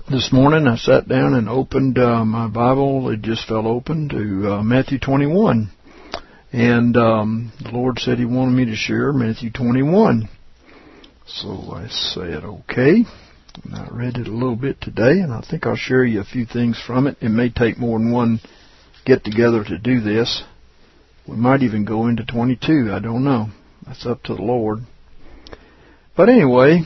This morning I sat down and opened my Bible. It just fell open to Matthew 21. And the Lord said He wanted me to share Matthew 21. So I said, okay. And I read it a little bit today, and I think I'll share you a few things from it. It may take more than one get-together to do this. We might even go into 22. I don't know. That's up to the Lord. But anyway,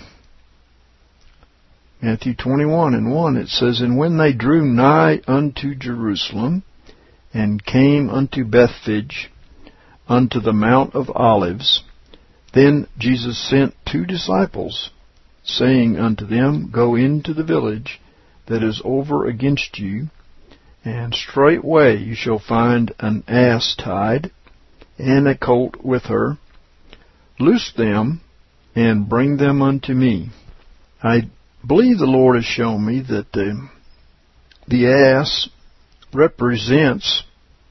Matthew 21:1, it says, And when they drew nigh unto Jerusalem, and came unto Bethphage, unto the Mount of Olives, then Jesus sent 2 disciples, saying unto them, Go into the village that is over against you, and straightway you shall find an ass tied, and a colt with her. Loose them, and bring them unto me. I believe the Lord has shown me that the ass represents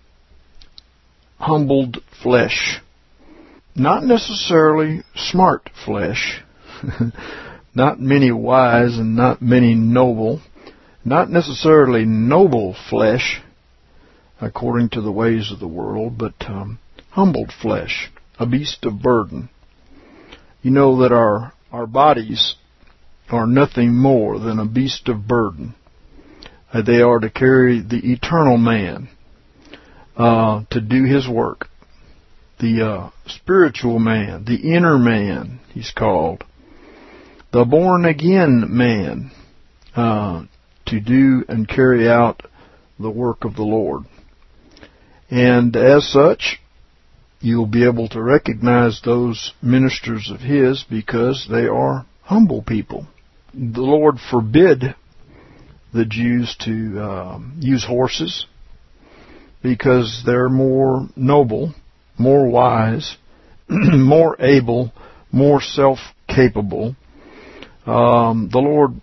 humbled flesh. Not necessarily smart flesh. Not many wise and not many noble. Not necessarily noble flesh, according to the ways of the world, but humbled flesh, a beast of burden. You know that our bodies are nothing more than a beast of burden. They are to carry the eternal man, to do his work. The spiritual man, the inner man, he's called. The born-again man, to do and carry out the work of the Lord. And as such, you'll be able to recognize those ministers of His because they are humble people. The Lord forbid the Jews to use horses because they're more noble, more wise, more able, more self-capable. The Lord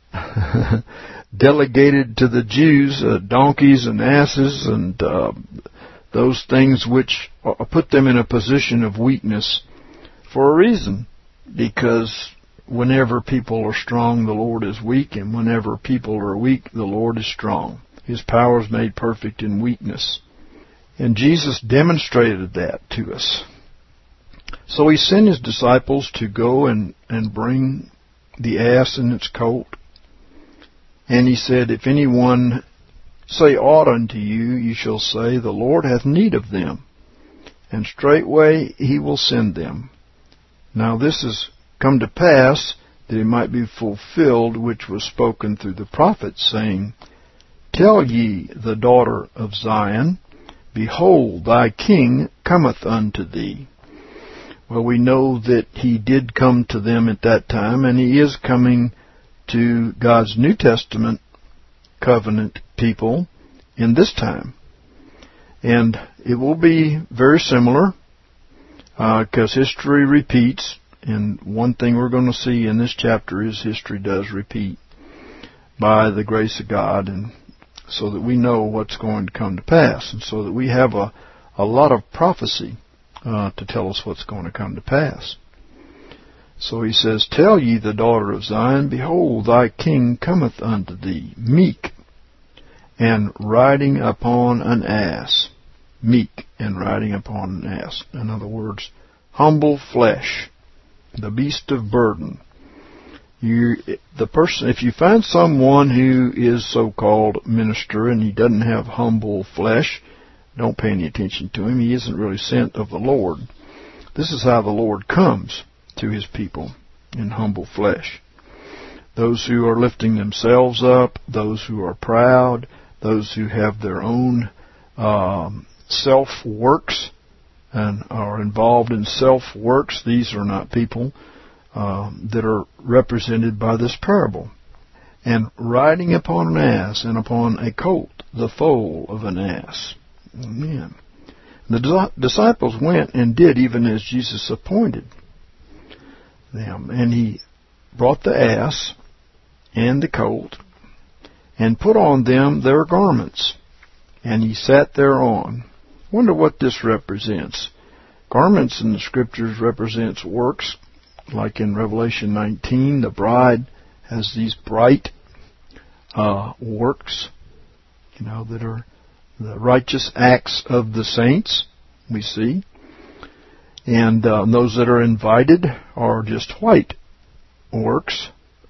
delegated to the Jews donkeys and asses and those things which put them in a position of weakness for a reason, because whenever people are strong, the Lord is weak, and whenever people are weak, the Lord is strong. His power is made perfect in weakness. And Jesus demonstrated that to us. So He sent His disciples to go and bring the ass and its colt. And He said, If anyone say aught unto you, you shall say, The Lord hath need of them, and straightway He will send them. Now this is come to pass, that it might be fulfilled which was spoken through the prophets, saying, Tell ye the daughter of Zion, Behold, thy king cometh unto thee. Well, we know that He did come to them at that time, and He is coming to God's New Testament covenant people in this time. And it will be very similar, because history repeats. And one thing we're going to see in this chapter is history does repeat by the grace of God, and so that we know what's going to come to pass, and so that we have a lot of prophecy to tell us what's going to come to pass. So He says, Tell ye the daughter of Zion, Behold, thy king cometh unto thee, meek, and riding upon an ass. Meek and riding upon an ass. In other words, humble flesh. The beast of burden. If you find someone who is so-called minister and he doesn't have humble flesh, don't pay any attention to him. He isn't really sent of the Lord. This is how the Lord comes to His people, in humble flesh. Those who are lifting themselves up, those who are proud, those who have their own self-works, and are involved in self-works, these are not people that are represented by this parable. And riding upon an ass, and upon a colt, the foal of an ass. Amen. The disciples went and did even as Jesus appointed them. And He brought the ass and the colt, and put on them their garments, and He sat thereon. Wonder what this represents. Garments in the Scriptures represents works, like in Revelation 19, the bride has these bright works, that are the righteous acts of the saints, we see. And those that are invited are just white works.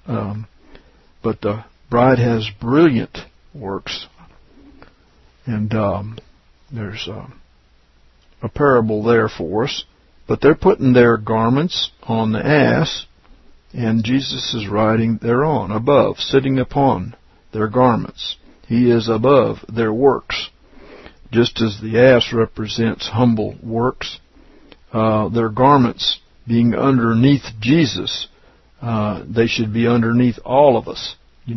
But the bride has brilliant works. And there's a parable there for us. But they're putting their garments on the ass, and Jesus is riding thereon, above, sitting upon their garments. He is above their works. Just as the ass represents humble works, their garments being underneath Jesus, they should be underneath all of us. In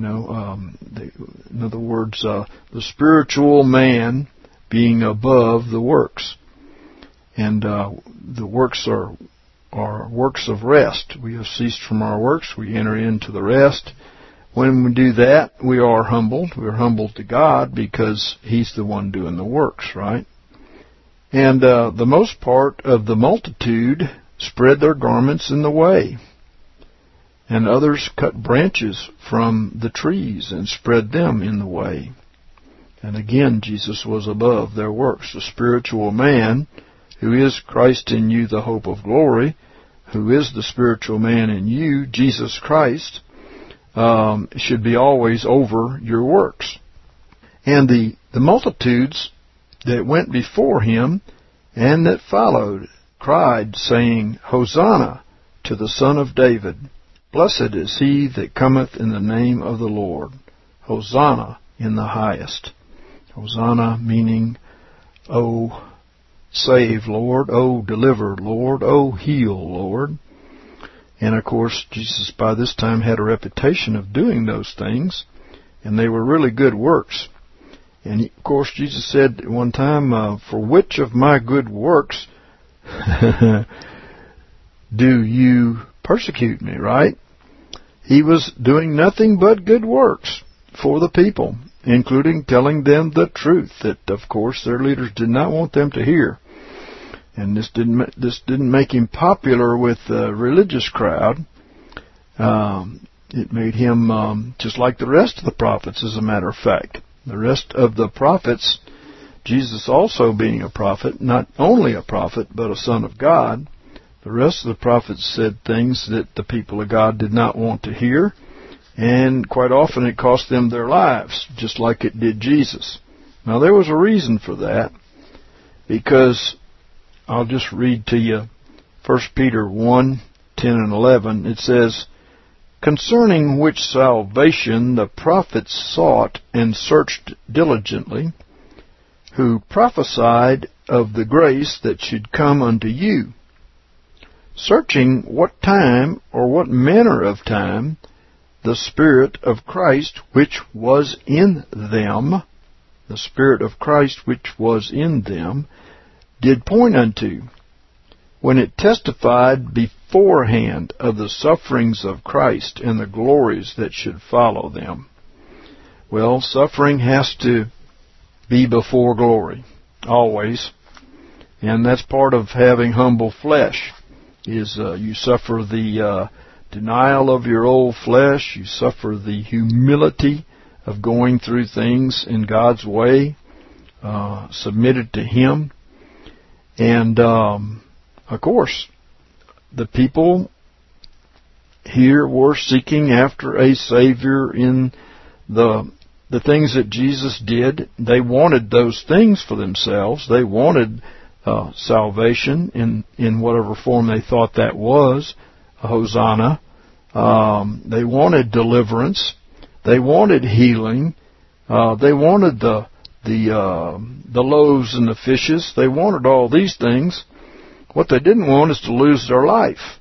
other words, the spiritual man being above the works. And the works are works of rest. We have ceased from our works. We enter into the rest. When we do that, we are humbled. We are humbled to God because He's the one doing the works, right? And the most part of the multitude spread their garments in the way. And others cut branches from the trees and spread them in the way. And again, Jesus was above their works. The spiritual man, who is Christ in you, the hope of glory, who is the spiritual man in you, Jesus Christ, should be always over your works. And the multitudes that went before him and that followed cried, saying, Hosanna to the Son of David. Blessed is he that cometh in the name of the Lord. Hosanna in the highest. Hosanna meaning, oh, save, Lord. Oh, deliver, Lord. Oh, heal, Lord. And, of course, Jesus by this time had a reputation of doing those things, and they were really good works. And, of course, Jesus said at one time, for which of my good works do you persecute me, right? He was doing nothing but good works for the people, including telling them the truth that, of course, their leaders did not want them to hear. And this didn't make him popular with the religious crowd. It made him just like the rest of the prophets, as a matter of fact. The rest of the prophets, Jesus also being a prophet, not only a prophet, but a son of God, the rest of the prophets said things that the people of God did not want to hear, and quite often it cost them their lives, just like it did Jesus. Now, there was a reason for that, because I'll just read to you 1 Peter 1, 10 and 11. It says, concerning which salvation the prophets sought and searched diligently, who prophesied of the grace that should come unto you, searching what time or what manner of time the Spirit of Christ which was in them, the Spirit of Christ which was in them, did point unto, when it testified beforehand of the sufferings of Christ and the glories that should follow them. Well, suffering has to be before glory, always. And that's part of having humble flesh, is you suffer the denial of your old flesh, you suffer the humility of going through things in God's way, submitted to Him. And, of course, the people here were seeking after a Savior in the things that Jesus did. They wanted those things for themselves. They wanted salvation in whatever form they thought that was, a Hosanna. They wanted deliverance. They wanted healing. They wanted the loaves and the fishes. They wanted all these things. What they didn't want is to lose their life.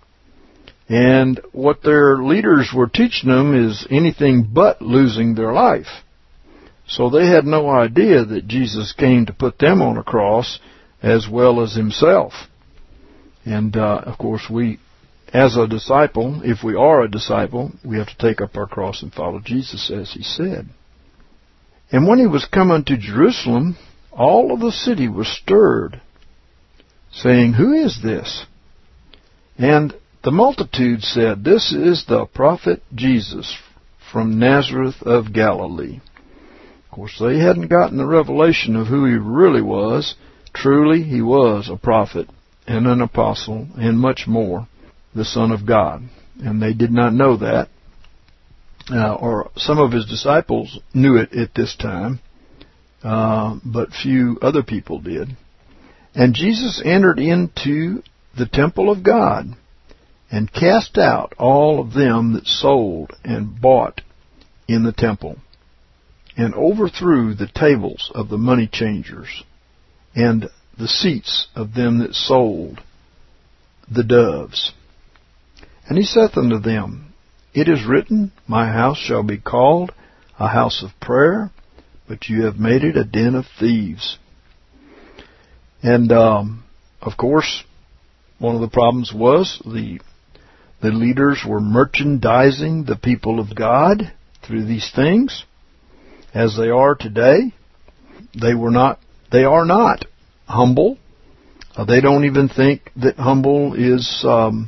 And what their leaders were teaching them is anything but losing their life. So they had no idea that Jesus came to put them on a cross as well as Himself. And, of course, we, as a disciple, if we are a disciple, we have to take up our cross and follow Jesus as He said. And when He was come unto Jerusalem, all of the city was stirred, saying, Who is this? And the multitude said, This is the prophet Jesus from Nazareth of Galilee. Of course, they hadn't gotten the revelation of who he really was. Truly, he was a prophet and an apostle and much more, the Son of God. And they did not know that. Or some of his disciples knew it at this time, but few other people did. And Jesus entered into the temple of God and cast out all of them that sold and bought in the temple, and overthrew the tables of the money changers, and the seats of them that sold the doves. And he saith unto them, It is written, My house shall be called a house of prayer, but you have made it a den of thieves. And, of course, one of the problems was the leaders were merchandising the people of God through these things, as they are today. They are not humble. They don't even think that humble is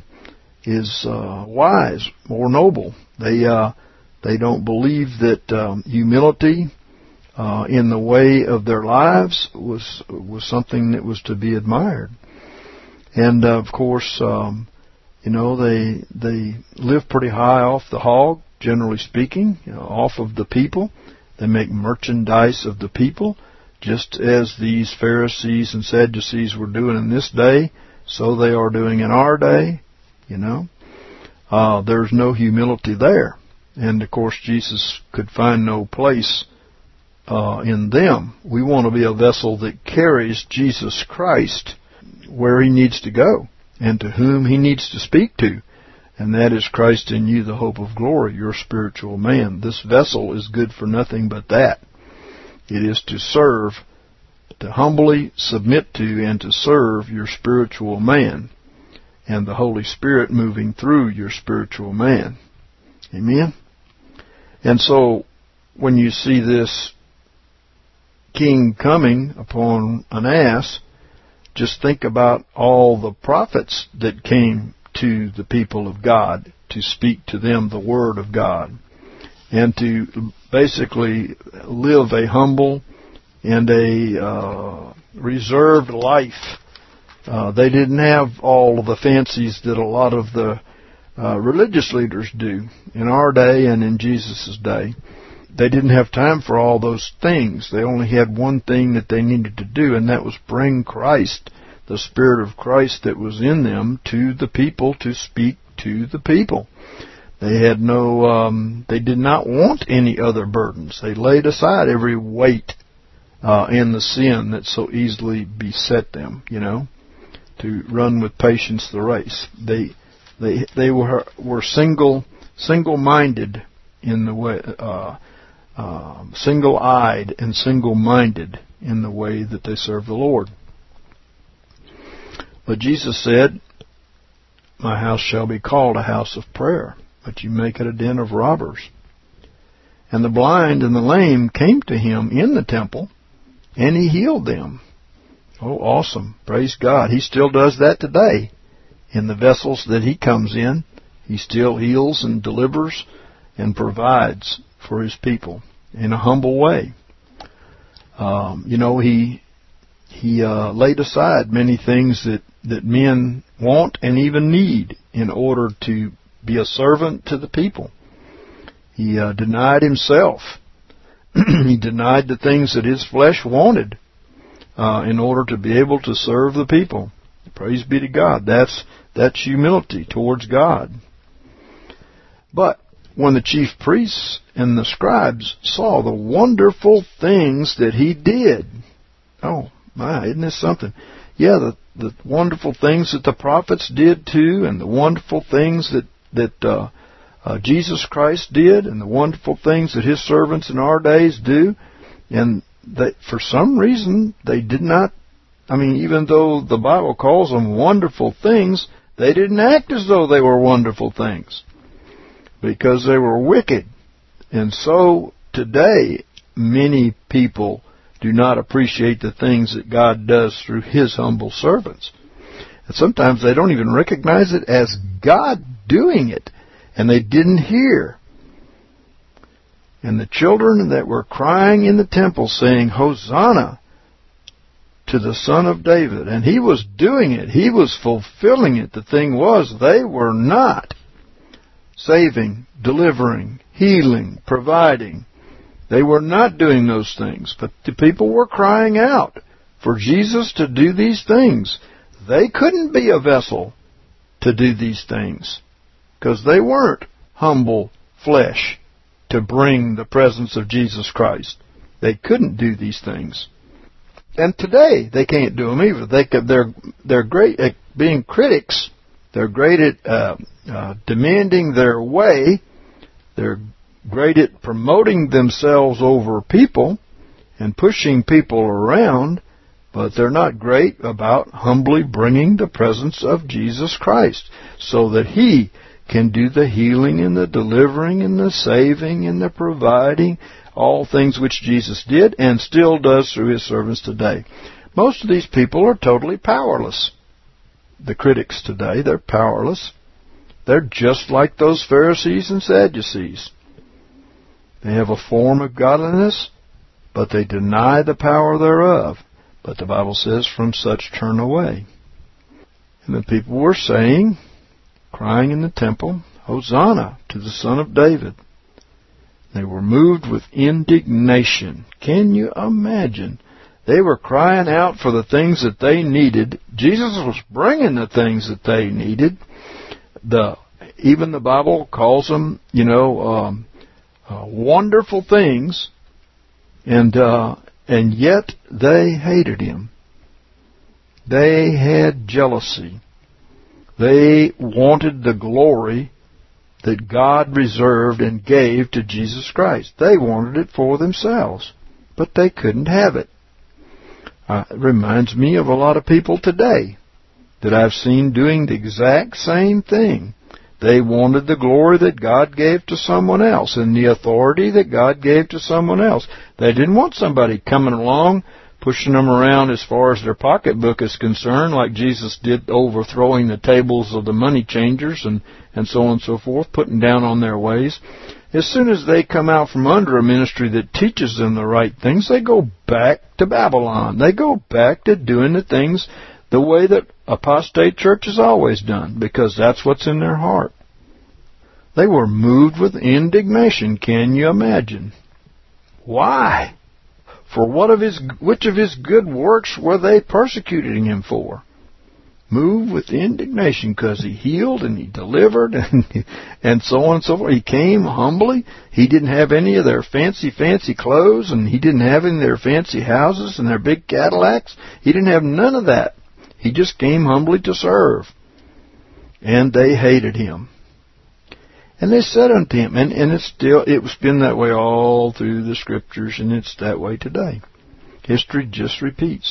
wise or noble. They don't believe that humility in the way of their lives was something that was to be admired. And of course, they live pretty high off the hog, generally speaking, off of the people. They make merchandise of the people, just as these Pharisees and Sadducees were doing in this day, so they are doing in our day. There's no humility there. And of course, Jesus could find no place in them. We want to be a vessel that carries Jesus Christ where he needs to go and to whom he needs to speak to. And that is Christ in you, the hope of glory, your spiritual man. This vessel is good for nothing but that. It is to serve, to humbly submit to and to serve your spiritual man, and the Holy Spirit moving through your spiritual man. Amen? And so, when you see this king coming upon an ass, just think about all the prophets that came to the people of God to speak to them the Word of God, and to basically live a humble and a reserved life. They didn't have all of the fancies that a lot of the religious leaders do in our day and in Jesus' day. They didn't have time for all those things. They only had one thing that they needed to do, and that was bring Christ, the Spirit of Christ that was in them, to the people, to speak to the people. They had they did not want any other burdens. They laid aside every weight and the sin that so easily beset them, to run with patience the race. They were single-minded in the way, single-eyed and single-minded in the way that they served the Lord. But Jesus said, My house shall be called a house of prayer, but you make it a den of robbers. And the blind and the lame came to him in the temple, and he healed them. Oh, awesome. Praise God. He still does that today. In the vessels that he comes in, he still heals and delivers and provides for his people in a humble way. He laid aside many things that men want and even need in order to be a servant to the people. He denied himself. He denied the things that his flesh wanted in order to be able to serve the people. Praise be to God. That's humility towards God. But when the chief priests and the scribes saw the wonderful things that he did, oh my, isn't this something? Yeah, the wonderful things that the prophets did too, and the wonderful things that Jesus Christ did, and the wonderful things that his servants in our days do, and that for some reason they did not, even though the Bible calls them wonderful things, they didn't act as though they were wonderful things, because they were wicked. And so today, many people do not appreciate the things that God does through his humble servants. And sometimes they don't even recognize it as God doing it. And they didn't hear And the children that were crying in the temple, saying, Hosanna to the Son of David. And he was doing it. He was fulfilling it. The thing was, they were not saving, delivering, healing, providing. They were not doing those things. But the people were crying out for Jesus to do these things. They couldn't be a vessel to do these things because they weren't humble flesh to bring the presence of Jesus Christ. They couldn't do these things. And today, they can't do them either. They're great at being critics. They're great at demanding their way. They're great at promoting themselves over people and pushing people around, but they're not great about humbly bringing the presence of Jesus Christ so that He can do the healing and the delivering and the saving and the providing, all things which Jesus did and still does through His servants today. Most of these people are totally powerless. The critics today, they're powerless. They're just like those Pharisees and Sadducees. They have a form of godliness, but they deny the power thereof. But the Bible says, from such turn away. And the people were saying, crying in the temple, Hosanna to the Son of David. They were moved with indignation. Can you imagine? They were crying out for the things that they needed. Jesus was bringing the things that they needed. Even the Bible calls them, wonderful things, and yet they hated Him. They had jealousy. They wanted the glory that God reserved and gave to Jesus Christ. They wanted it for themselves, but they couldn't have it. It reminds me of a lot of people today that I've seen doing the exact same thing. They wanted the glory that God gave to someone else and the authority that God gave to someone else. They didn't want somebody coming along, pushing them around as far as their pocketbook is concerned, like Jesus did, overthrowing the tables of the money changers and so on and so forth, putting down on their ways. As soon as they come out from under a ministry that teaches them the right things, they go back to Babylon. They go back to doing the things the way that apostate church has always done, because that's what's in their heart. They were moved with indignation. Can you imagine? Why? For which of His good works were they persecuting Him for? Moved with indignation because He healed and He delivered and so on and so forth. He came humbly. He didn't have any of their fancy clothes, and He didn't have any of their fancy houses and their big Cadillacs. He didn't have none of that. He just came humbly to serve. And they hated Him. And they said unto Him, and it's been that way all through the Scriptures, and it's that way today. History just repeats.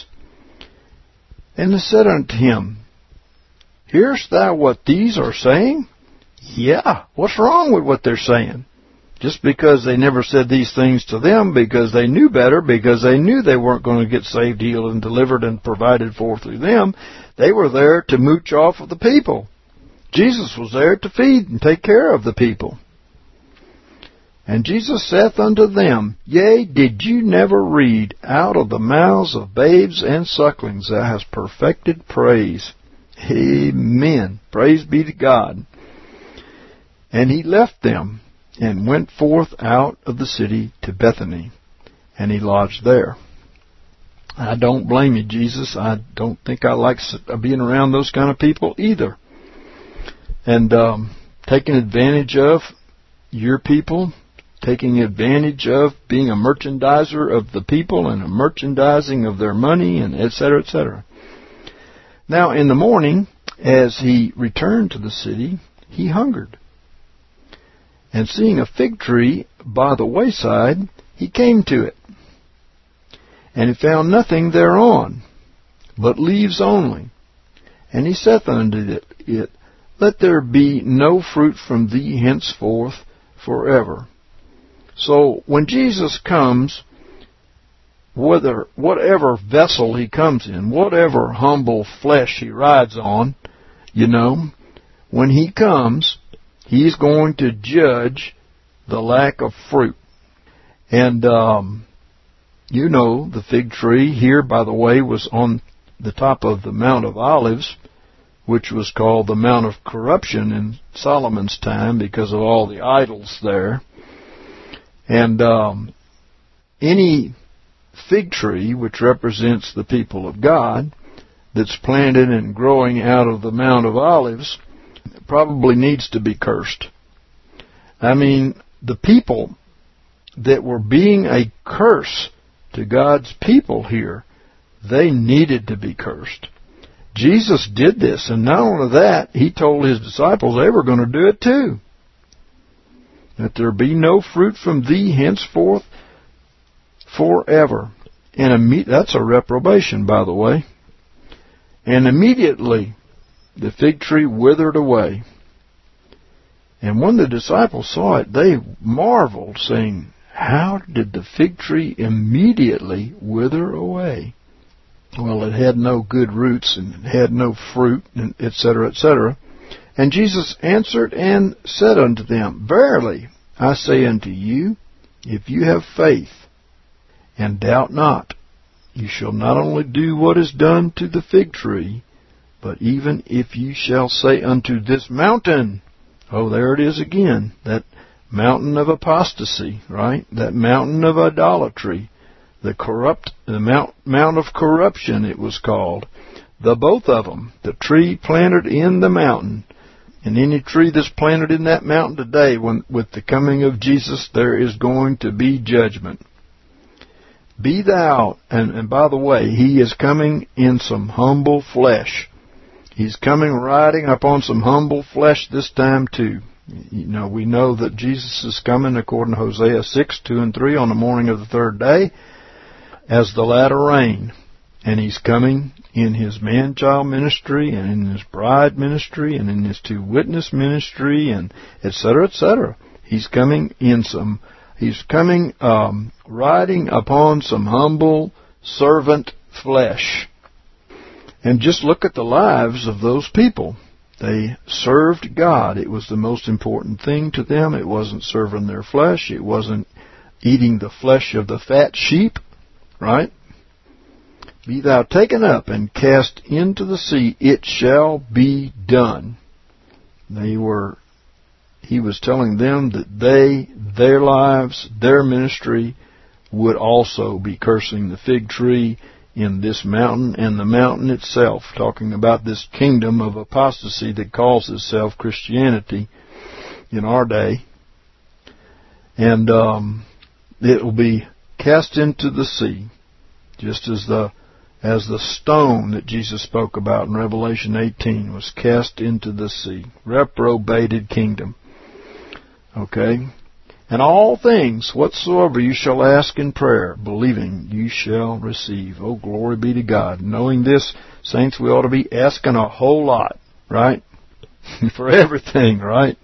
And they said unto Him, Hearest thou what these are saying? Yeah, what's wrong with what they're saying? Just because they never said these things to them, because they knew better, because they knew they weren't going to get saved, healed, and delivered and provided for through them, they were there to mooch off of the people. Jesus was there to feed and take care of the people. And Jesus saith unto them, Yea, did you never read, Out of the mouths of babes and sucklings thou hast perfected praise. Amen. Praise be to God. And He left them and went forth out of the city to Bethany, and He lodged there. I don't blame you, Jesus. I don't think I like being around those kind of people either. And taking advantage of your people, taking advantage of being a merchandiser of the people and a merchandising of their money, and et cetera, et cetera. Now, in the morning, as He returned to the city, He hungered. And seeing a fig tree by the wayside, He came to it. And He found nothing thereon, but leaves only. And He saith unto it, Let there be no fruit from thee henceforth forever. So when Jesus comes, whatever vessel He comes in, whatever humble flesh He rides on, when He comes, He's going to judge the lack of fruit. And, the fig tree here, by the way, was on the top of the Mount of Olives, which was called the Mount of Corruption in Solomon's time because of all the idols there. And any fig tree, which represents the people of God, that's planted and growing out of the Mount of Olives, probably needs to be cursed. I mean, the people that were being a curse to God's people here, they needed to be cursed. Jesus did this, and not only that, He told His disciples they were going to do it too. That there be no fruit from thee henceforth forever. And that's a reprobation, by the way. And immediately the fig tree withered away. And when the disciples saw it, they marveled, saying, how did the fig tree immediately wither away? Well, it had no good roots, and it had no fruit, and etc., etc. And Jesus answered and said unto them, verily, I say unto you, if you have faith, and doubt not, you shall not only do what is done to the fig tree, but even if you shall say unto this mountain, oh, there it is again, that mountain of apostasy, right? That mountain of idolatry, the Mount of Corruption it was called. Both of them, the tree planted in the mountain, and any tree that's planted in that mountain today, with the coming of Jesus, there is going to be judgment. Be thou, and by the way, He is coming in some humble flesh. He's coming riding upon some humble flesh this time too. We know that Jesus is coming, according to Hosea 6, 2 and 3, on the morning of the third day, as the latter rain. And He's coming in His man-child ministry, and in His bride ministry, and in His two-witness ministry, and etc., etc. He's coming riding upon some humble servant flesh. And just look at the lives of those people. They served God. It was the most important thing to them. It wasn't serving their flesh. It wasn't eating the flesh of the fat sheep, right? Be thou taken up and cast into the sea. It shall be done. He was telling them that their lives, their ministry, would also be cursing the fig tree in this mountain and the mountain itself, talking about this kingdom of apostasy that calls itself Christianity in our day. And it will be cast into the sea, just as the stone that Jesus spoke about in Revelation 18 was cast into the sea. Reprobated kingdom. Okay? And all things whatsoever you shall ask in prayer, believing you shall receive. Oh, glory be to God. Knowing this, saints, we ought to be asking a whole lot, right? For everything, right?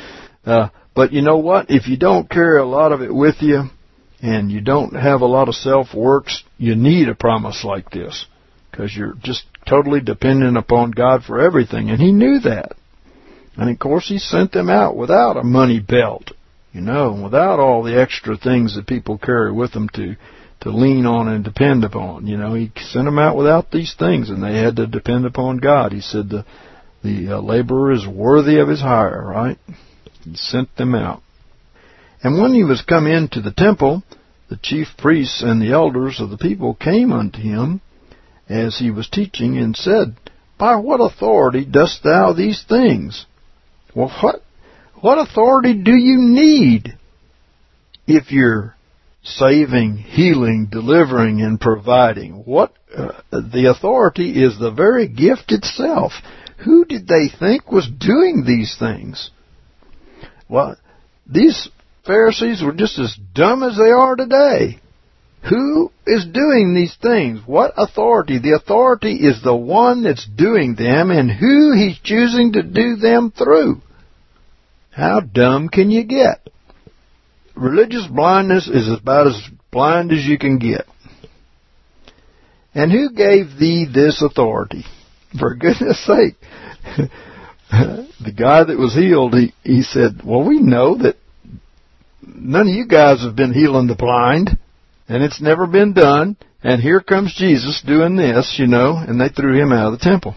But you know what? If you don't carry a lot of it with you, and you don't have a lot of self-works, you need a promise like this, because you're just totally dependent upon God for everything. And He knew that. And of course, He sent them out without a money belt, without all the extra things that people carry with them to lean on and depend upon. He sent them out without these things, and they had to depend upon God. He said the laborer is worthy of his hire, right? He sent them out. And when He was come into the temple, the chief priests and the elders of the people came unto Him as He was teaching, and said, by what authority dost thou these things? Well, what authority do you need if you're saving, healing, delivering, and providing? The authority is the very gift itself. Who did they think was doing these things? Well, these Pharisees were just as dumb as they are today. Who is doing these things? What authority? The authority is the one that's doing them, and who He's choosing to do them through. How dumb can you get? Religious blindness is about as blind as you can get. And who gave thee this authority? For goodness sake. The guy that was healed, he said, well, we know that none of you guys have been healing the blind, and it's never been done, and here comes Jesus doing this, and they threw him out of the temple.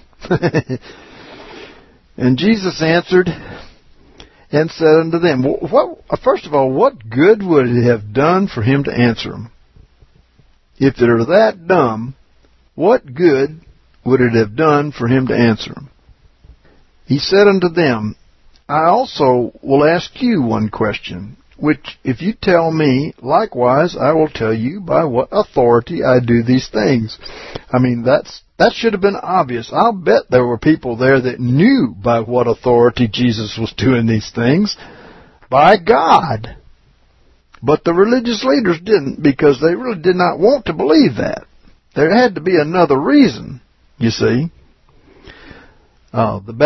And Jesus answered and said unto them, first of all, what good would it have done for him to answer them? If they're that dumb, what good would it have done for him to answer them? He said unto them, I also will ask you one question, which if you tell me, likewise I will tell you by what authority I do these things. I mean, that should have been obvious. I'll bet there were people there that knew by what authority Jesus was doing these things. By God. But the religious leaders didn't, because they really did not want to believe that. There had to be another reason, you see. The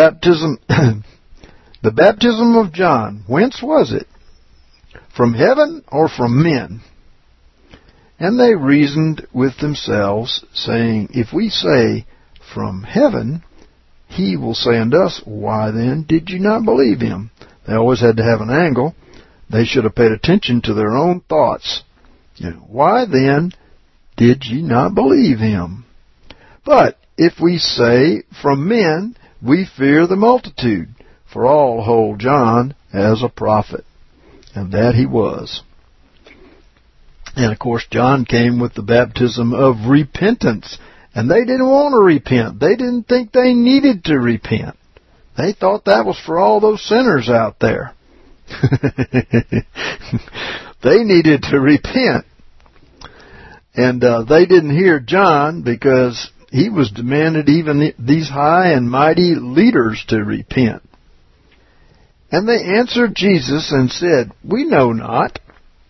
baptism of John, whence was it? From heaven or from men? And they reasoned with themselves, saying, if we say, from heaven, he will say unto us, why then did you not believe him? They always had to have an angle. They should have paid attention to their own thoughts. Why then did ye not believe him? But if we say, from men, we fear the multitude, for all hold John as a prophet. And that he was. And of course, John came with the baptism of repentance. And they didn't want to repent. They didn't think they needed to repent. They thought that was for all those sinners out there. They needed to repent. And they didn't hear John, because he was demanded even these high and mighty leaders to repent. And they answered Jesus and said, we know not.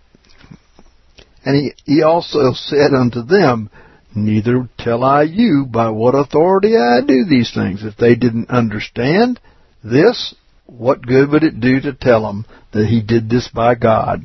And he also said unto them, neither tell I you by what authority I do these things. If they didn't understand this, what good would it do to tell them that he did this by God?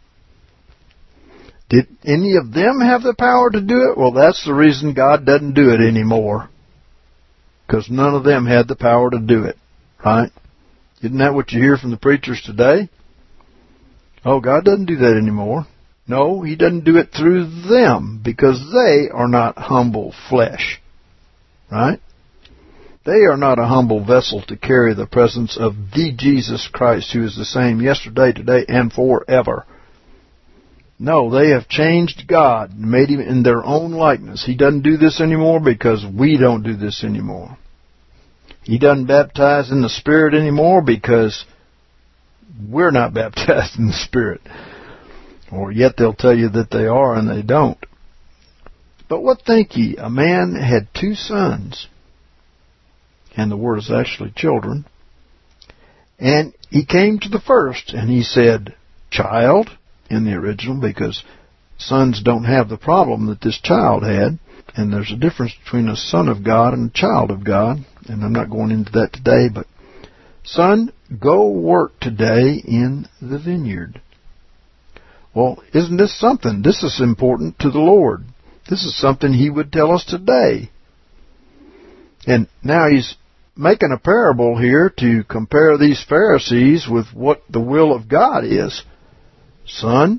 Did any of them have the power to do it? Well, that's the reason God doesn't do it anymore. Because none of them had the power to do it, right? Isn't that what you hear from the preachers today? Oh, God doesn't do that anymore. No, he doesn't do it through them, because they are not humble flesh, right? They are not a humble vessel to carry the presence of the Jesus Christ, who is the same yesterday, today, and forever. No, they have changed God and made him in their own likeness. He doesn't do this anymore because we don't do this anymore. He doesn't baptize in the Spirit anymore because we're not baptized in the Spirit. Or yet they'll tell you that they are and they don't. But what think ye? A man had 2 sons. And the word is actually children. And he came to the first and he said, child, in the original, because sons don't have the problem that this child had. And there's a difference between a son of God and a child of God. And I'm not going into that today, but son, go work today in the vineyard. Well, isn't this something? This is important to the Lord. This is something he would tell us today. And now he's making a parable here to compare these Pharisees with what the will of God is. Son,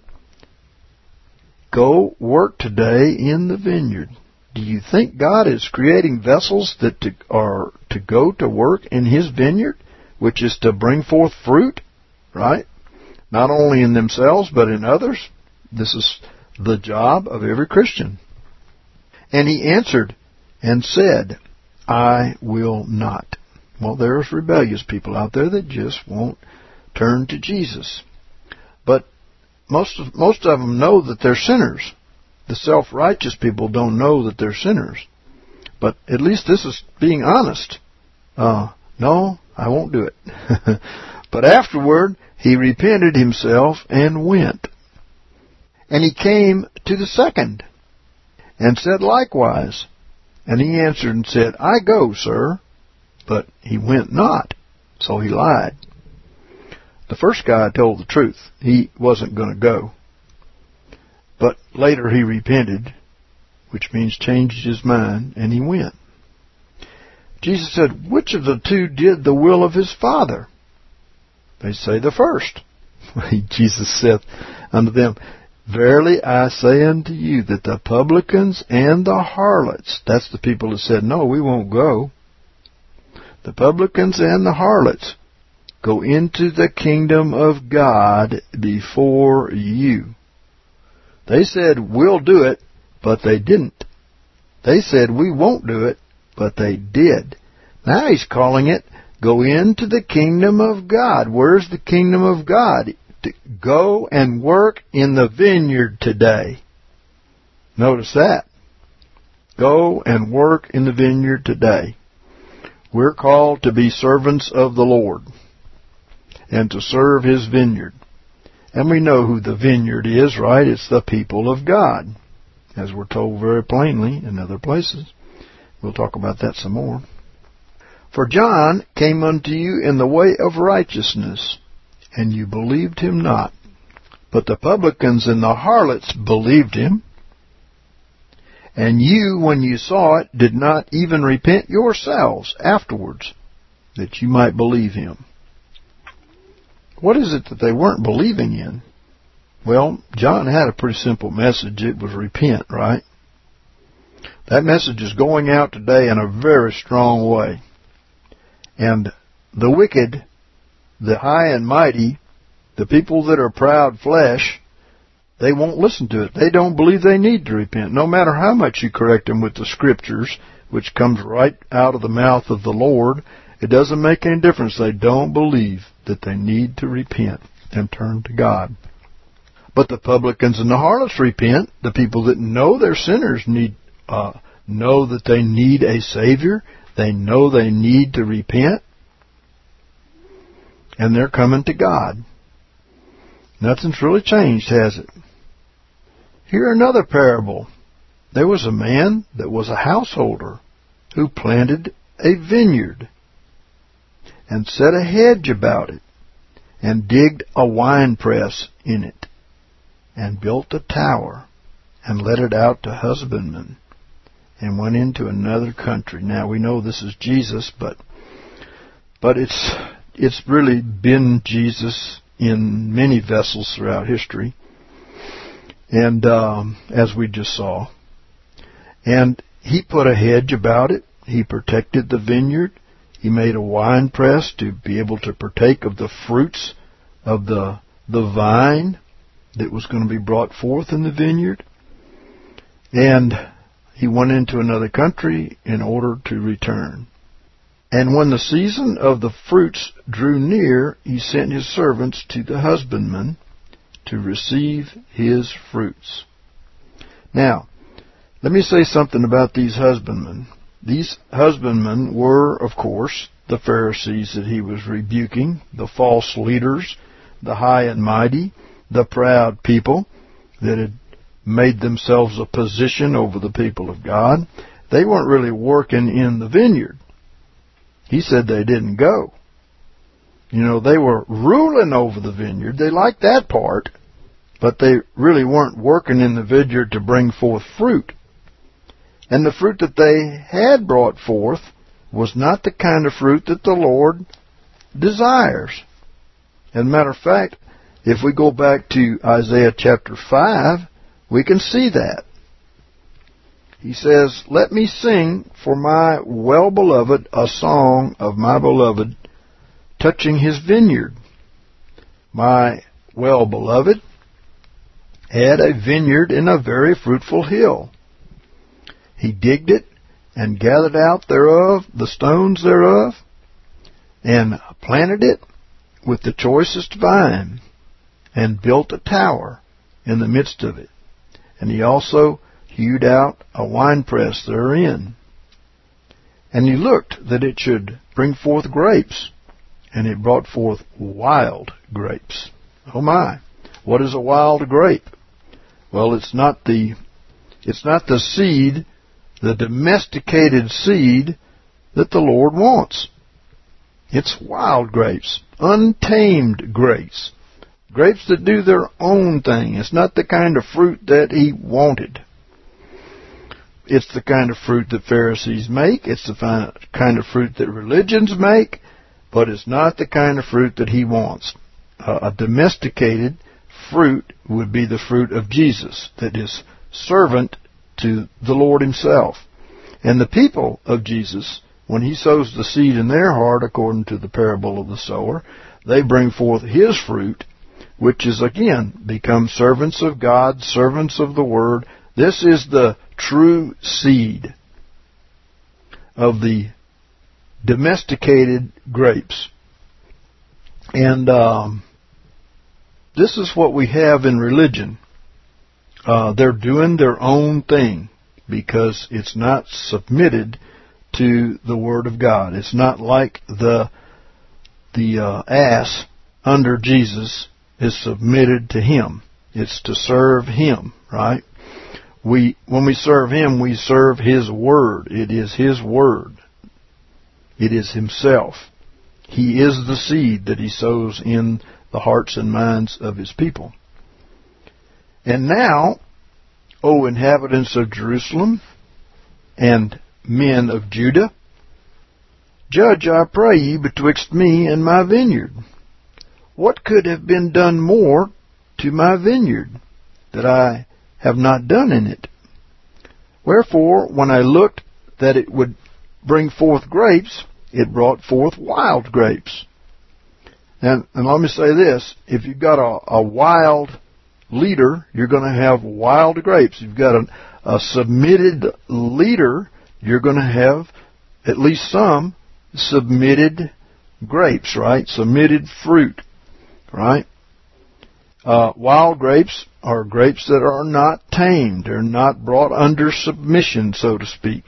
go work today in the vineyard. Do you think God is creating vessels that are to go to work in his vineyard, which is to bring forth fruit, right? Not only in themselves, but in others. This is the job of every Christian. And he answered and said, I will not. Well, there's rebellious people out there that just won't turn to Jesus. But most of them know that they're sinners. The self-righteous people don't know that they're sinners. But at least this is being honest. No, I won't do it. But afterward, he repented himself and went. And he came to the second, and said likewise. And he answered and said, I go, sir. But he went not, so he lied. The first guy told the truth. He wasn't going to go. But later he repented, which means changed his mind, and he went. Jesus said, which of the 2 did the will of his father? They say the first. Jesus saith unto them, Verily I say unto you that the publicans and the harlots, that's the people that said, no, we won't go. The publicans and the harlots go into the kingdom of God before you. They said, we'll do it, but they didn't. They said, we won't do it, but they did. Now he's calling it, go into the kingdom of God. Where's the kingdom of God? To go and work in the vineyard today. Notice that. Go and work in the vineyard today. We're called to be servants of the Lord and to serve His vineyard. And we know who the vineyard is, right? It's the people of God, as we're told very plainly in other places. We'll talk about that some more. For John came unto you in the way of righteousness, and you believed him not. But the publicans and the harlots believed him. And you, when you saw it, did not even repent yourselves afterwards, that you might believe him. What is it that they weren't believing in? Well, John had a pretty simple message. It was repent, right? That message is going out today in a very strong way. And the wicked, the high and mighty, the people that are proud flesh, they won't listen to it. They don't believe they need to repent. No matter how much you correct them with the Scriptures, which comes right out of the mouth of the Lord, it doesn't make any difference. They don't believe that they need to repent and turn to God. But the publicans and the harlots repent. The people that know they're sinners know that they need a Savior. They know they need to repent. And they're coming to God. Nothing's really changed, has it? Here another parable. There was a man that was a householder who planted a vineyard and set a hedge about it and digged a winepress in it and built a tower and let it out to husbandmen and went into another country. Now we know this is Jesus, but it's really been Jesus in many vessels throughout history. And as we just saw. And he put a hedge about it. He protected the vineyard. He made a wine press to be able to partake of the fruits of the vine that was going to be brought forth in the vineyard. And he went into another country in order to return. And when the season of the fruits drew near, he sent his servants to the husbandman to receive his fruits. Now, let me say something about these husbandmen. These husbandmen were, of course, the Pharisees that he was rebuking, the false leaders, the high and mighty, the proud people that had made themselves a position over the people of God. They weren't really working in the vineyard. He said they didn't go. You know, they were ruling over the vineyard. They liked that part, but they really weren't working in the vineyard to bring forth fruit. And the fruit that they had brought forth was not the kind of fruit that the Lord desires. As a matter of fact, if we go back to Isaiah chapter 5, we can see that. He says, Let me sing for my well-beloved a song of my beloved touching his vineyard. My well-beloved had a vineyard in a very fruitful hill. He digged it and gathered out thereof the stones thereof and planted it with the choicest vine and built a tower in the midst of it. And he also hewed out a winepress therein. And he looked that it should bring forth grapes, and it brought forth wild grapes. Oh my! What is a wild grape? Well, it's not the seed, the domesticated seed that the Lord wants. It's wild grapes, untamed grapes, grapes that do their own thing. It's not the kind of fruit that he wanted. It's the kind of fruit that Pharisees make. It's the kind of fruit that religions make. But it's not the kind of fruit that he wants. a domesticated fruit would be the fruit of Jesus, that is servant to the Lord himself. And the people of Jesus, when he sows the seed in their heart, according to the parable of the sower, they bring forth his fruit, which is again become servants of God, servants of the Word. This is the true seed of the domesticated grapes. And this is what we have in religion. They're doing their own thing because it's not submitted to the Word of God. It's not like the ass under Jesus is submitted to him. It's to serve him, right? When we serve him, we serve his word. It is his word. It is himself. He is the seed that he sows in the hearts and minds of his people. And now, O inhabitants of Jerusalem and men of Judah, judge, I pray ye, betwixt me and my vineyard. What could have been done more to my vineyard that I have not done in it? Wherefore, when I looked that it would bring forth grapes, it brought forth wild grapes. And let me say this, if you've got a wild leader, you're going to have wild grapes. If you've got a submitted leader, you're going to have at least some submitted grapes, right? Submitted fruit, right? Wild grapes are grapes that are not tamed. They're not brought under submission, so to speak.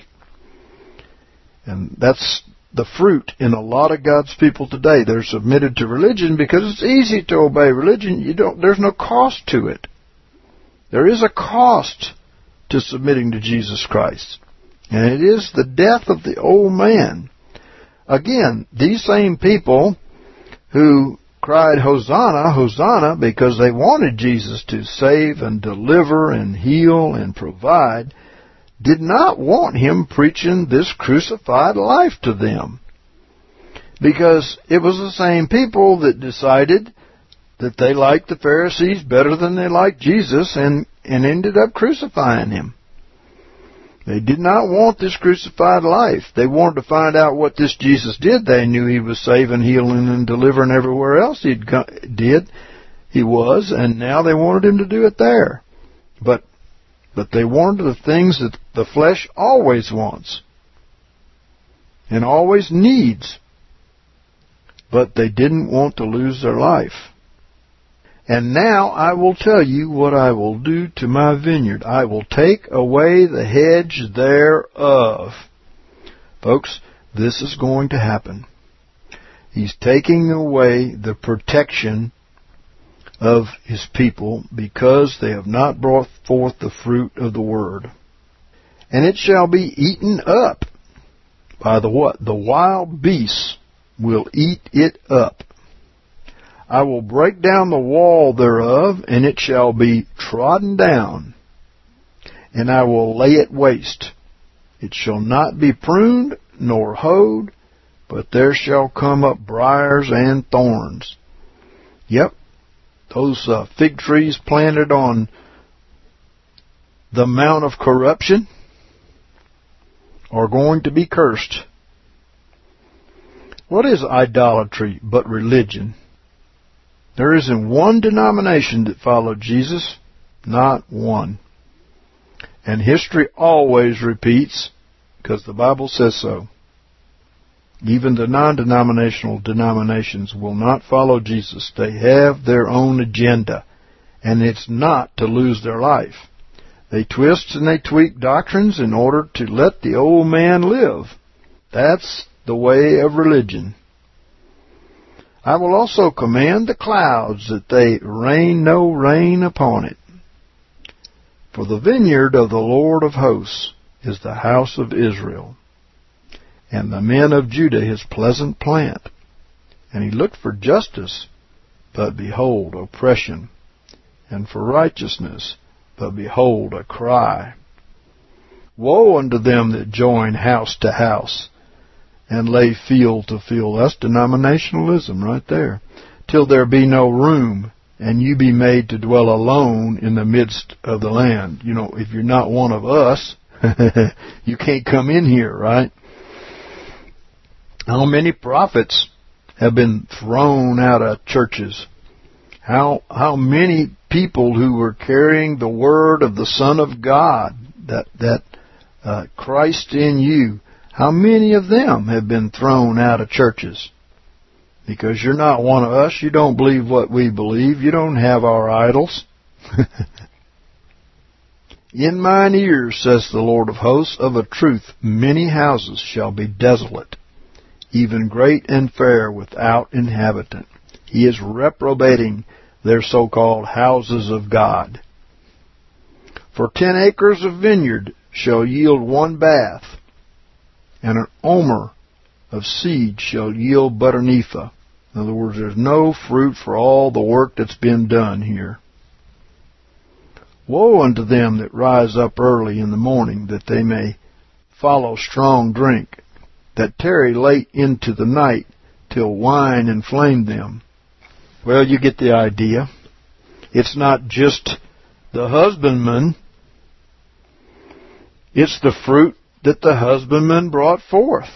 And that's the fruit in a lot of God's people today. They're submitted to religion because it's easy to obey religion. There's no cost to it. There is a cost to submitting to Jesus Christ. And it is the death of the old man. Again, these same people who cried, Hosanna, Hosanna, because they wanted Jesus to save and deliver and heal and provide, did not want him preaching this crucified life to them. Because it was the same people that decided that they liked the Pharisees better than they liked Jesus and ended up crucifying him. They did not want this crucified life. They wanted to find out what this Jesus did. They knew he was saving, healing, and delivering everywhere else he was, and now they wanted him to do it there. But they wanted the things that the flesh always wants and always needs. But they didn't want to lose their life. And now I will tell you what I will do to my vineyard. I will take away the hedge thereof. Folks, this is going to happen. He's taking away the protection of his people because they have not brought forth the fruit of the word. And it shall be eaten up by the what? The wild beasts will eat it up. I will break down the wall thereof, and it shall be trodden down, and I will lay it waste. It shall not be pruned nor hoed, but there shall come up briars and thorns. Yep, those fig trees planted on the mount of corruption are going to be cursed. What is idolatry but religion? There isn't one denomination that followed Jesus, not one. And history always repeats, because the Bible says so. Even the non-denominational denominations will not follow Jesus. They have their own agenda, and it's not to lose their life. They twist and they tweak doctrines in order to let the old man live. That's the way of religion. I will also command the clouds that they rain no rain upon it. For the vineyard of the Lord of hosts is the house of Israel, and the men of Judah his pleasant plant. And he looked for justice, but behold, oppression, and for righteousness, but behold, a cry. Woe unto them that join house to house, and lay field to field. That's denominationalism right there. till there be no room, and you be made to dwell alone in the midst of the land. You know, if you're not one of us, you can't come in here, right? How many prophets have been thrown out of churches? How many people who were carrying the word of the Son of God, that Christ in you, how many of them have been thrown out of churches? Because you're not one of us, you don't believe what we believe, you don't have our idols. In mine ears, says the Lord of hosts, of a truth many houses shall be desolate, even great and fair without inhabitant. He is reprobating their so-called houses of God. For 10 acres of vineyard shall yield 1 bath, and an omer of seed shall yield but an ephah. In other words, there's no fruit for all the work that's been done here. Woe unto them that rise up early in the morning, that they may follow strong drink, that tarry late into the night, till wine inflame them. Well, you get the idea. It's not just the husbandman. It's the fruit that the husbandman brought forth.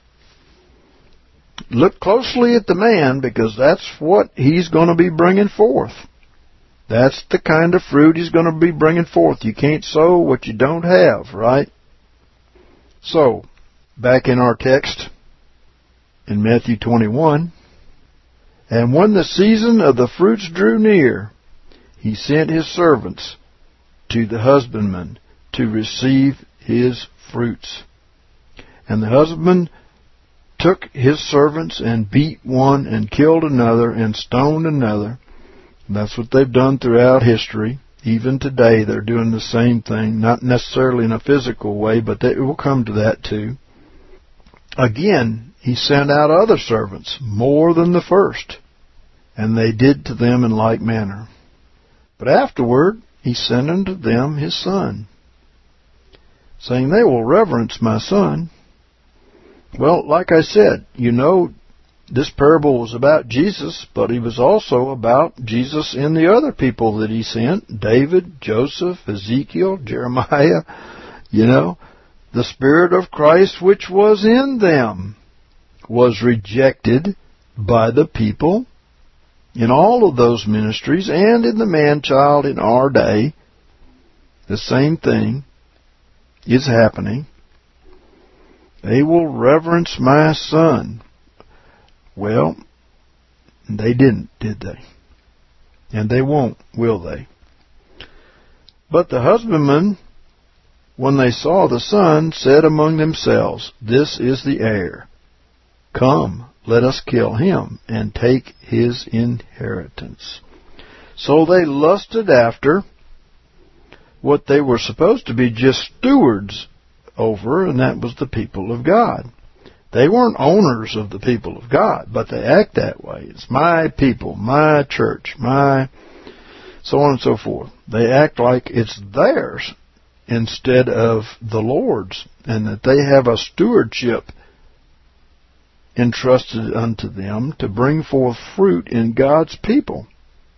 Look closely at the man, because that's what he's going to be bringing forth. That's the kind of fruit he's going to be bringing forth. You can't sow what you don't have, right? So, back in our text, in Matthew 21, and when the season of the fruits drew near, he sent his servants to the husbandman to receive his fruits. And the husbandman took his servants and beat one and killed another and stoned another. That's what they've done throughout history. Even today they're doing the same thing, not necessarily in a physical way, but it will come to that too. Again, he sent out other servants, more than the first, and they did to them in like manner. But afterward he sent unto them his son, saying, They will reverence my son. Well, like I said, you know, this parable was about Jesus, but he was also about Jesus in the other people that he sent. David, Joseph, Ezekiel, Jeremiah. You know, the Spirit of Christ which was in them was rejected by the people in all of those ministries, and in the man-child in our day. The same thing is happening. They will reverence my son. Well, they didn't, did they? And they won't, will they? But the husbandmen, when they saw the son, said among themselves, This is the heir. Come, let us kill him, and take his inheritance. So they lusted after what they were supposed to be just stewards over, and that was the people of God. They weren't owners of the people of God, but they act that way. It's my people, my church, my so on and so forth. They act like it's theirs instead of the Lord's, and that they have a stewardship entrusted unto them to bring forth fruit in God's people.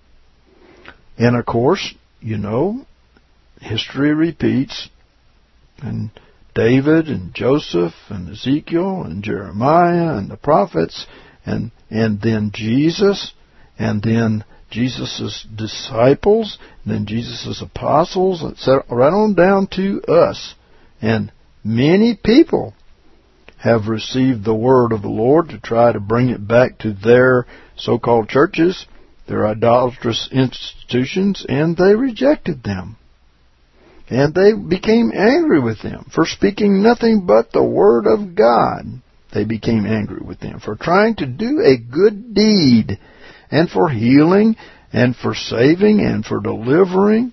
And of course, you know, history repeats, and David and Joseph and Ezekiel and Jeremiah and the prophets, and then Jesus, and then Jesus' disciples, and then Jesus' apostles, etc., right on down to us. And many people have received the word of the Lord to try to bring it back to their so-called churches, their idolatrous institutions, and they rejected them. And they became angry with them for speaking nothing but the word of God. They became angry with them for trying to do a good deed, and for healing, and for saving, and for delivering.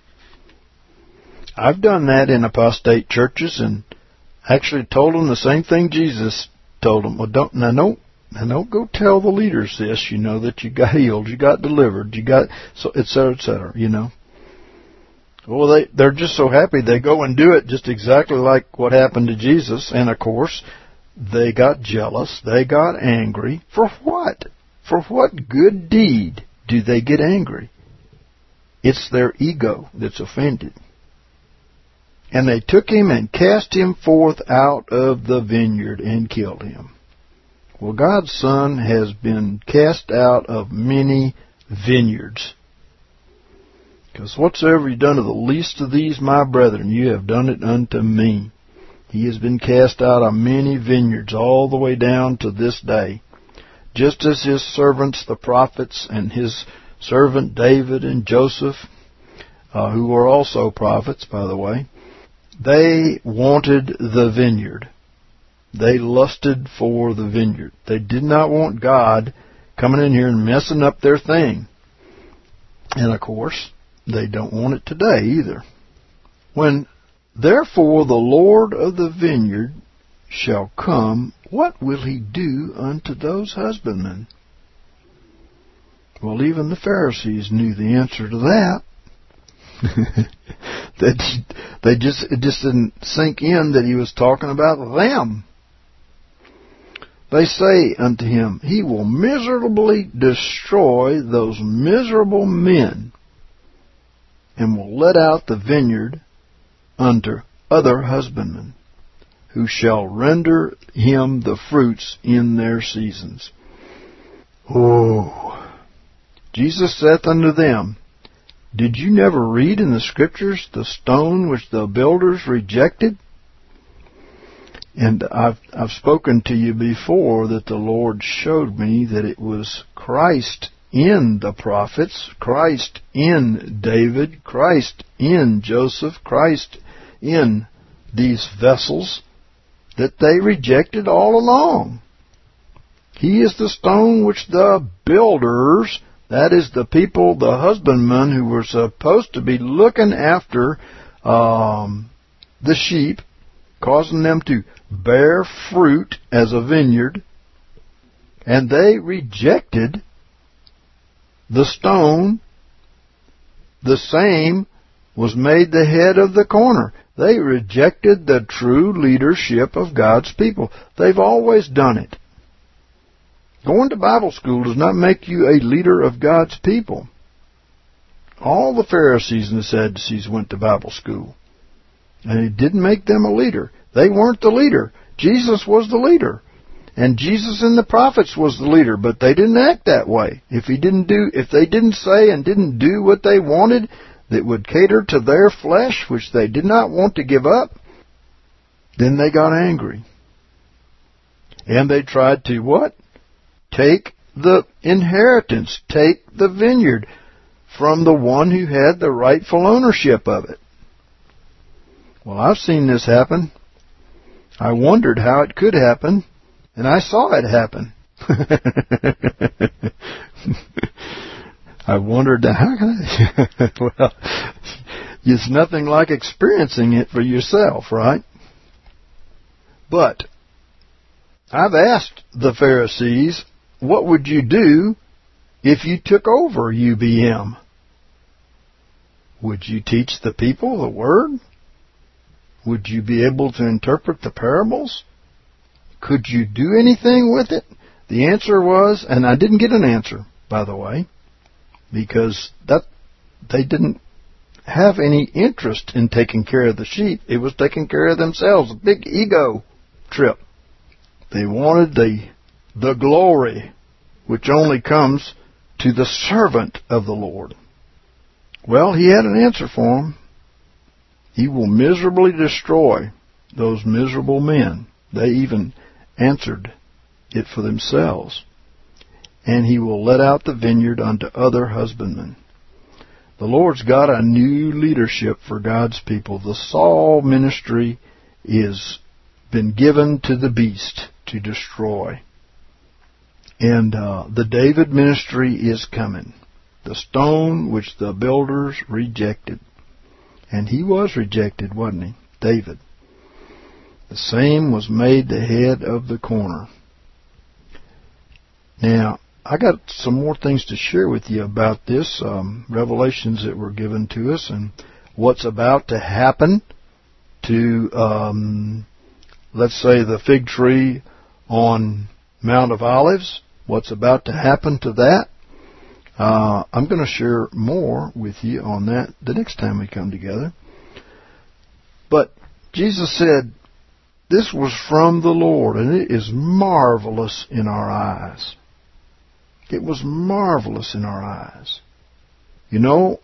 I've done that in apostate churches, and actually told them the same thing Jesus told them. Well, don't go tell the leaders this, you know, that you got healed, you got delivered, you got, so, et cetera, you know. Well, they're just so happy they go and do it just exactly like what happened to Jesus. And, of course, they got jealous. They got angry. For what? For what good deed do they get angry? It's their ego that's offended. And they took him and cast him forth out of the vineyard and killed him. Well, God's Son has been cast out of many vineyards. Because whatsoever you done to the least of these, my brethren, you have done it unto me. He has been cast out of many vineyards all the way down to this day. Just as his servants, the prophets, and his servant David and Joseph, who were also prophets, by the way, they wanted the vineyard. They lusted for the vineyard. They did not want God coming in here and messing up their thing. And of course, they don't want it today either. When therefore the Lord of the vineyard shall come, what will he do unto those husbandmen? Well, even the Pharisees knew the answer to that. It just didn't sink in that he was talking about them. They say unto him, he will miserably destroy those miserable men, and will let out the vineyard unto other husbandmen, who shall render him the fruits in their seasons. Oh, Jesus saith unto them, did you never read in the Scriptures the stone which the builders rejected? And I've spoken to you before that the Lord showed me that it was Christ in the prophets, Christ in David, Christ in Joseph, Christ in these vessels that they rejected all along. He is the stone which the builders, that is the people, the husbandmen who were supposed to be looking after the sheep, causing them to bear fruit as a vineyard, and they rejected the stone. The same was made the head of the corner. They rejected the true leadership of God's people. They've always done it. Going to Bible school does not make you a leader of God's people. All the Pharisees and the Sadducees went to Bible school, and it didn't make them a leader. They weren't the leader. Jesus was the leader. And Jesus and the prophets was the leader, but they didn't act that way. If they didn't say and didn't do what they wanted that would cater to their flesh, which they did not want to give up, then they got angry. And they tried to what? Take the inheritance, take the vineyard from the one who had the rightful ownership of it. Well, I've seen this happen. I wondered how it could happen, and I saw it happen. I wondered how can I? Well, it's nothing like experiencing it for yourself, right? But I've asked the Pharisees, what would you do if you took over UBM? Would you teach the people the Word? Would you be able to interpret the parables? Could you do anything with it? The answer was, and I didn't get an answer, by the way, because they didn't have any interest in taking care of the sheep. It was taking care of themselves, a big ego trip. They wanted the glory, which only comes to the servant of the Lord. Well, he had an answer for them. He will miserably destroy those miserable men. They even answered it for themselves. And he will let out the vineyard unto other husbandmen. The Lord's got a new leadership for God's people. The Saul ministry is been given to the beast to destroy. And the David ministry is coming. The stone which the builders rejected. And he was rejected, wasn't he? David. The same was made the head of the corner. Now, I got some more things to share with you about this, revelations that were given to us and what's about to happen to, let's say, the fig tree on Mount of Olives. what's about to happen to that. I'm going to share more with you on that the next time we come together. But Jesus said, this was from the Lord, and it is marvelous in our eyes. It was marvelous in our eyes. You know,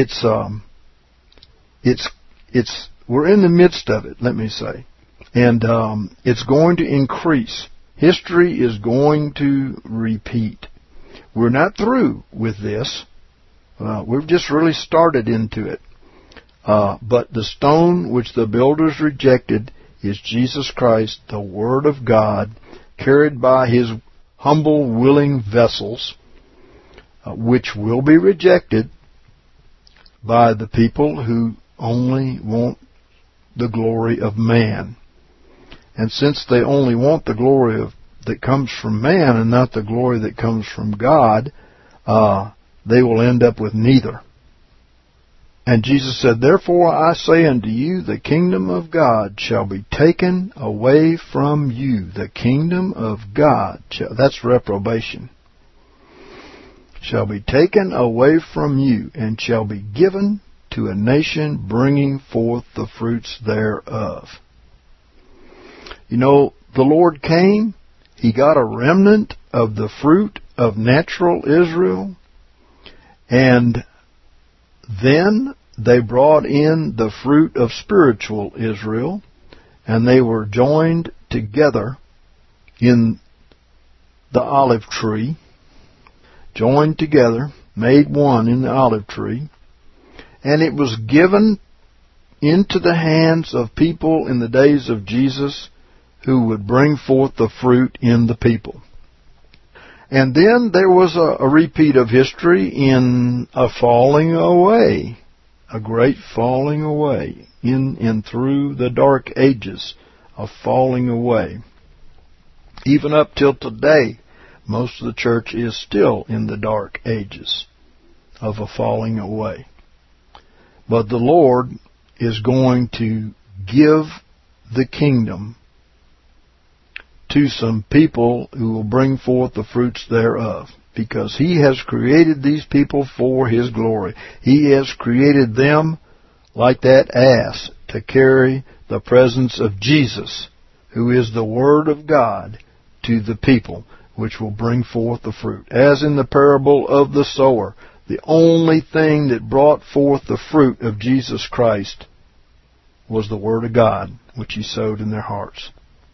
we're in the midst of it, let me say. And it's going to increase. History is going to repeat. We're not through with this. We've just really started into it. But the stone which the builders rejected is Jesus Christ, the Word of God, carried by His humble, willing vessels, which will be rejected by the people who only want the glory of man. And since they only want the glory that comes from man and not the glory that comes from God, they will end up with neither. And Jesus said, therefore I say unto you, the kingdom of God shall be taken away from you. The kingdom of God, that's reprobation, shall be taken away from you, and shall be given to a nation bringing forth the fruits thereof. You know, the Lord came, He got a remnant of the fruit of natural Israel, and then they brought in the fruit of spiritual Israel, and they were joined together in the olive tree, joined together, made one in the olive tree, and it was given into the hands of people in the days of Jesus who would bring forth the fruit in the people. And then there was a repeat of history in a falling away, a great falling away, in through the dark ages of falling away. Even up till today, most of the church is still in the dark ages of a falling away. But the Lord is going to give the kingdom to some people who will bring forth the fruits thereof, because He has created these people for His glory. He has created them like that ass to carry the presence of Jesus, who is the Word of God, to the people, which will bring forth the fruit. As in the parable of the sower, the only thing that brought forth the fruit of Jesus Christ was the Word of God, which He sowed in their hearts.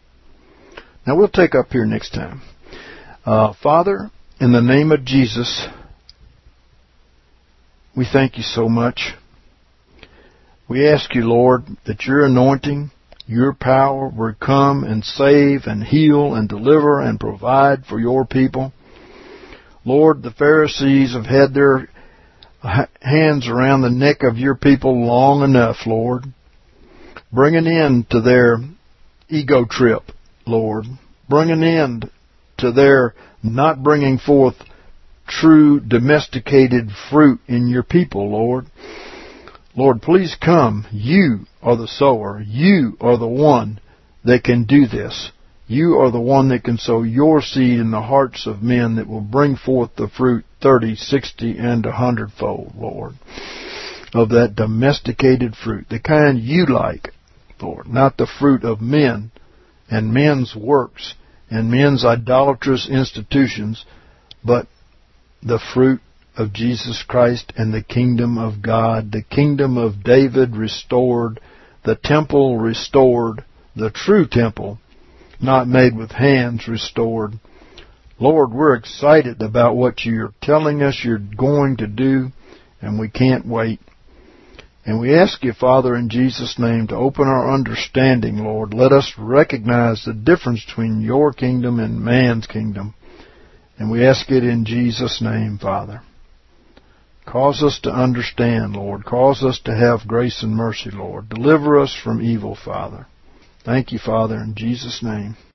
Now we'll take up here next time. Father, in the name of Jesus, we thank You so much. We ask You, Lord, that Your anointing, Your power would come and save and heal and deliver and provide for Your people. Lord, the Pharisees have had their hands around the neck of Your people long enough, Lord, bring an end to their ego trip, Lord. Bring an end to their not bringing forth true domesticated fruit in Your people, Lord. Lord, please come. You are the sower. You are the one that can do this. You are the one that can sow Your seed in the hearts of men that will bring forth the fruit 30, 60, and 100-fold, Lord, of that domesticated fruit, the kind You like, Lord, not the fruit of men and men's works and men's idolatrous institutions, but the fruit of Jesus Christ and the kingdom of God, the kingdom of David restored, the temple restored, the true temple, not made with hands, restored. Lord, we're excited about what You're telling us You're going to do, and we can't wait. And we ask You, Father, in Jesus' name, to open our understanding, Lord. Let us recognize the difference between Your kingdom and man's kingdom. And we ask it in Jesus' name, Father. Cause us to understand, Lord. Cause us to have grace and mercy, Lord. Deliver us from evil, Father. Thank You, Father, in Jesus' name.